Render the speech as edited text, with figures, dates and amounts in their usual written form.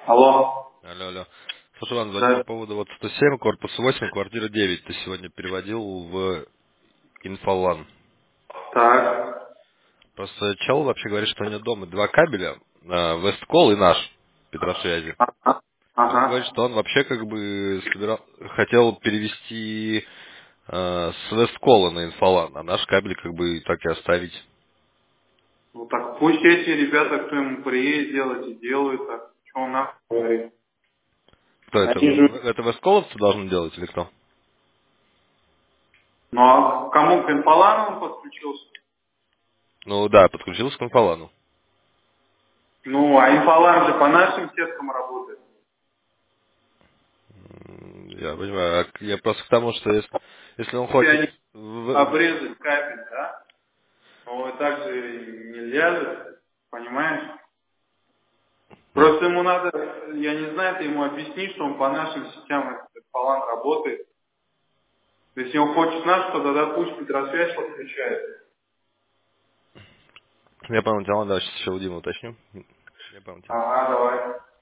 Алло. Алло, алло. Слушай, Иван, звоню по Да. поводу вот 107, корпус 8, квартира 9. Ты сегодня переводил в Инфолан. Так. Просто чел вообще говорит, что у него дома два кабеля, Весткол и наш, Петросвязи. Ага. И он говорит, Ага. что он вообще как бы хотел перевести с Весткола на Инфолан, а наш кабель как бы так и оставить. Ну так пусть эти ребята, кто ему приедет делать, и делают так. Что он нахуй говорит? Кто это? Они же... Это Вестколовцы должны делать или кто? Ну а к кому к Инфолану он подключился? Ну да, подключился к Инфолану. Ну, а Инфолан же по нашим сеткам работает. Я понимаю. Я просто к тому, что если он Если хочет они обрезать кабель, да? Ну и так же нельзя же, понимаешь? ну, Просто ему надо, я не знаю, ты ему объясни, что он по нашим сетям этот Инфолан работает. Если он хочет наш, то тогда пусть Петросвязь подключает. я понял, тебя, да, сейчас еще у Димы уточню. Я понял тебя. Ага, давай.